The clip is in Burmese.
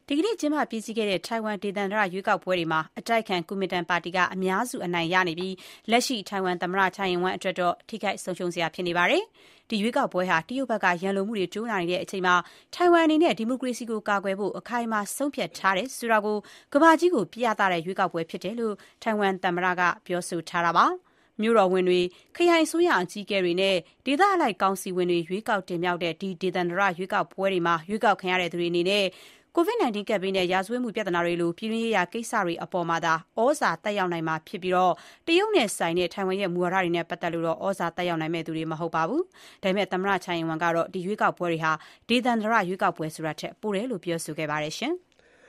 ဒီကနေ့ကျင်းပပြီးစီးခဲ့တဲ့ထိုင်ဝမ်ဒေသန္တရရွေးကောက်ပွဲတွေမှာအတိုက်အခံကူမင်တန်ပါတီကအများစုအနိုင်ရနေပြီးလက်ရှိထိုင်ဝမ်သမ္မတချိုင်အင်ဝမ်အတွက်တော့ထိခိုက်ဆုံးရှုံးစရာဖြစ်နေပါတယ်။ဒီရွေးကောက်ပွဲဟာတရုတ်ဘက်ကရန်လိုမှုတွေတိုးလာနေတဲ့အချိန်မှာထိုင်ဝမ်အနေနဲ့ဒီမိုကရေစီကိုကာကွယ်ဖို့အခိုင်အမာဆုံးဖြတ်ထားတယ်ဆိုတာကိုကမ္ဘာကြီးကိုပြသတဲ့ရွေးကောက်ပွဲဖြစ်တယ်လို့ထိုင်ဝမ်သမ္မတကပြောဆိုထားတာပါ။မြို့တော်ဝန်တွေ၊ခရိုင်အစိုးရအကြီးအကဲတွေနဲ့ဒေသအလိုက်ကောင်စီဝင်တွေရွေးကောက်တင်မြှောက်တဲ့ဒီဒေသန္တရရွေးကောက်ပွဲတွေမှာရွေးကောက်ခံရတဲ့သူတွေအနေနဲ့COVID-19 ကပ်ဘေးနဲ့ရာဇဝတ်မှုပြဿနာတွေလိုပြည်တွင်းရေးရာကိစ္စတွေအပေါ်မှာသာဩဇာတက်ရောက်နိုင်မှာဖြစ်ပြီးတရုတ်နဲ့ဆိုင်တဲ့ထိုင်ဝမ်ရဲ့မူဝါဒတွေနဲ့ပတ်သက်လို့ဩဇာတက်ရောက်နိုင်မယ့်သူတွေမဟုတ်ပါဘူး။ဒါပေမဲ့သမ္မတချိုင်အင်ဝမ်ကတော့ဒီရွေးကောက်ပွဲတွေဟာဒေသန္တရရွေးကောက်ပွဲဆိုတာထက်ပိုတယ်လို့ပြောဆိုခဲ့ပါတယ်ရှင်။